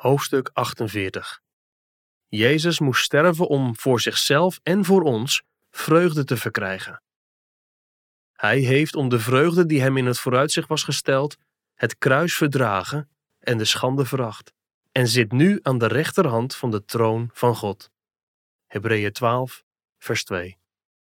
Hoofdstuk 48. Jezus moest sterven om voor zichzelf en voor ons vreugde te verkrijgen. Hij heeft om de vreugde die hem in het vooruitzicht was gesteld, het kruis verdragen en de schande veracht, en zit nu aan de rechterhand van de troon van God. Hebreeën 12, vers 2.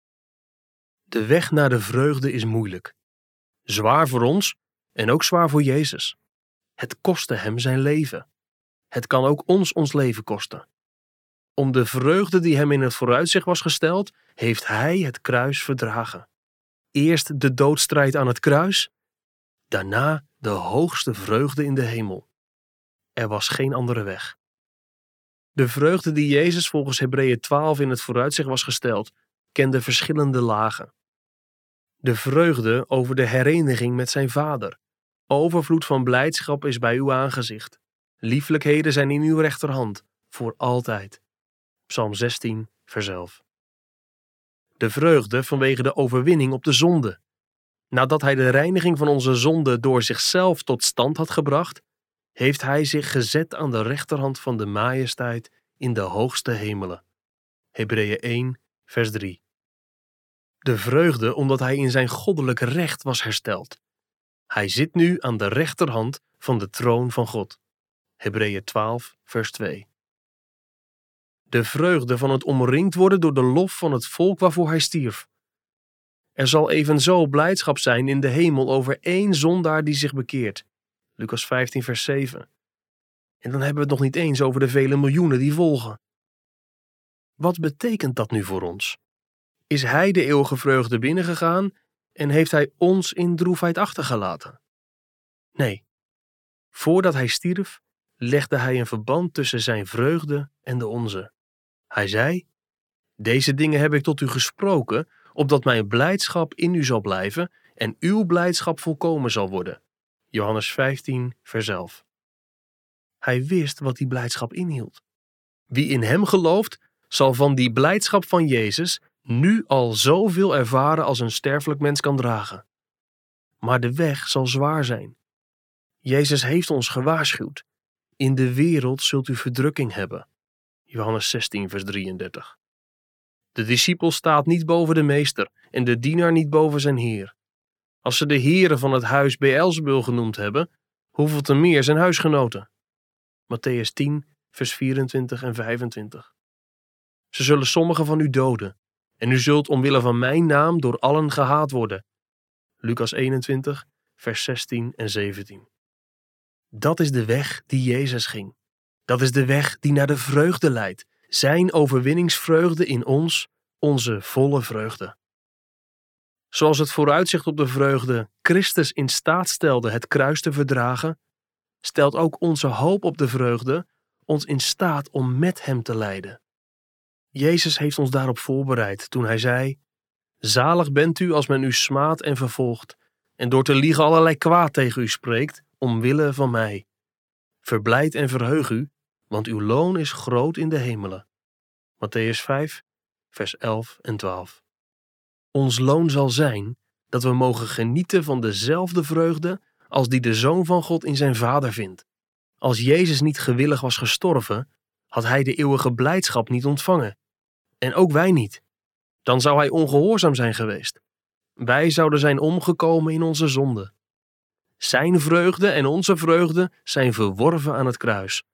De weg naar de vreugde is moeilijk. Zwaar voor ons en ook zwaar voor Jezus. Het kostte hem zijn leven. Het kan ook ons leven kosten. Om de vreugde die hem in het vooruitzicht was gesteld, heeft hij het kruis verdragen. Eerst de doodstrijd aan het kruis, daarna de hoogste vreugde in de hemel. Er was geen andere weg. De vreugde die Jezus volgens Hebreeën 12 in het vooruitzicht was gesteld, kende verschillende lagen. De vreugde over de hereniging met zijn Vader. Overvloed van blijdschap is bij uw aangezicht. Lieflijkheden zijn in uw rechterhand, voor altijd. Psalm 16, vers 11. De vreugde vanwege de overwinning op de zonde. Nadat hij de reiniging van onze zonde door zichzelf tot stand had gebracht, heeft hij zich gezet aan de rechterhand van de majesteit in de hoogste hemelen. Hebreeën 1, vers 3. De vreugde omdat hij in zijn goddelijk recht was hersteld. Hij zit nu aan de rechterhand van de troon van God. Hebreeën 12, vers 2. De vreugde van het omringd worden door de lof van het volk waarvoor hij stierf. Er zal evenzo blijdschap zijn in de hemel over één zondaar die zich bekeert. Lucas 15, vers 7. En dan hebben we het nog niet eens over de vele miljoenen die volgen. Wat betekent dat nu voor ons? Is hij de eeuwige vreugde binnengegaan en heeft hij ons in droefheid achtergelaten? Nee. Voordat hij stierf, legde hij een verband tussen zijn vreugde en de onze. Hij zei: deze dingen heb ik tot u gesproken, opdat mijn blijdschap in u zal blijven en uw blijdschap volkomen zal worden. Johannes 15, vers 11. Hij wist wat die blijdschap inhield. Wie in hem gelooft, zal van die blijdschap van Jezus nu al zoveel ervaren als een sterfelijk mens kan dragen. Maar de weg zal zwaar zijn. Jezus heeft ons gewaarschuwd. In de wereld zult u verdrukking hebben. Johannes 16, vers 33. De discipel staat niet boven de meester en de dienaar niet boven zijn heer. Als ze de heren van het huis Beelzebul genoemd hebben, hoeveel te meer zijn huisgenoten. Matthäus 10, vers 24 en 25. Ze zullen sommigen van u doden, en u zult omwille van mijn naam door allen gehaat worden. Lucas 21, vers 16 en 17. Dat is de weg die Jezus ging. Dat is de weg die naar de vreugde leidt. Zijn overwinningsvreugde in ons, onze volle vreugde. Zoals het vooruitzicht op de vreugde Christus in staat stelde het kruis te verdragen, stelt ook onze hoop op de vreugde ons in staat om met hem te lijden. Jezus heeft ons daarop voorbereid toen hij zei: zalig bent u als men u smaadt en vervolgt en door te liegen allerlei kwaad tegen u spreekt, omwille van mij. Verblijd en verheug u, want uw loon is groot in de hemelen. Matthäus 5, vers 11 en 12. Ons loon zal zijn dat we mogen genieten van dezelfde vreugde als die de Zoon van God in zijn Vader vindt. Als Jezus niet gewillig was gestorven, had hij de eeuwige blijdschap niet ontvangen. En ook wij niet. Dan zou hij ongehoorzaam zijn geweest. Wij zouden zijn omgekomen in onze zonde. Zijn vreugde en onze vreugde zijn verworven aan het kruis.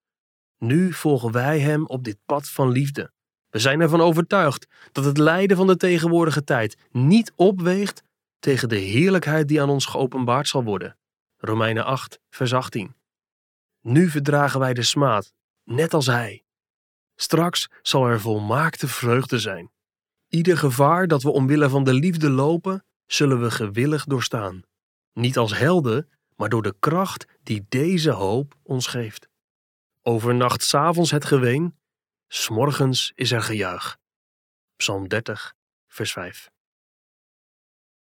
Nu volgen wij hem op dit pad van liefde. We zijn ervan overtuigd dat het lijden van de tegenwoordige tijd niet opweegt tegen de heerlijkheid die aan ons geopenbaard zal worden. Romeinen 8, vers 18. Nu verdragen wij de smaad, net als hij. Straks zal er volmaakte vreugde zijn. Ieder gevaar dat we omwille van de liefde lopen, zullen we gewillig doorstaan. Niet als helden, maar door de kracht die deze hoop ons geeft. Overnacht 's avonds het geween, 's morgens is er gejuich. Psalm 30, vers 5.